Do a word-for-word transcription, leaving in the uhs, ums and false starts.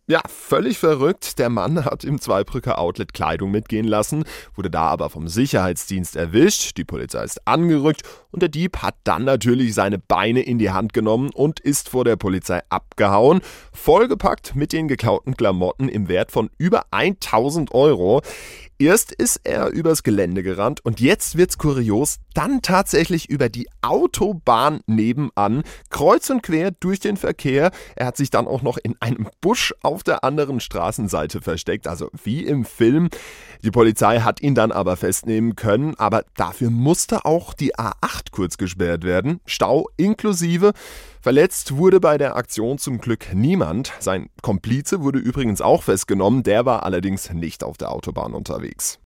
Ja, völlig verrückt. Der Mann hat im Zweibrücker Outlet Kleidung mitgehen lassen, wurde da aber vom Sicherheitsdienst erwischt. Die Polizei ist angerückt und der Dieb hat dann natürlich seine Beine in die Hand genommen und ist vor der Polizei abgehauen. Vollgepackt mit den geklauten Klamotten im Wert von über tausend Euro. Erst ist er übers Gelände gerannt und jetzt wird's kurios, dann tatsächlich über die Autobahn nebenan, kreuz und quer durch den Verkehr. Er hat sich dann auch noch in einem Busch auf der anderen Straßenseite versteckt, also wie im Film. Die Polizei hat ihn dann aber festnehmen können, aber dafür musste auch die A acht kurz gesperrt werden, Stau inklusive. Verletzt wurde bei der Aktion zum Glück niemand. Sein Komplize wurde übrigens auch festgenommen, der war allerdings nicht auf der Autobahn unterwegs.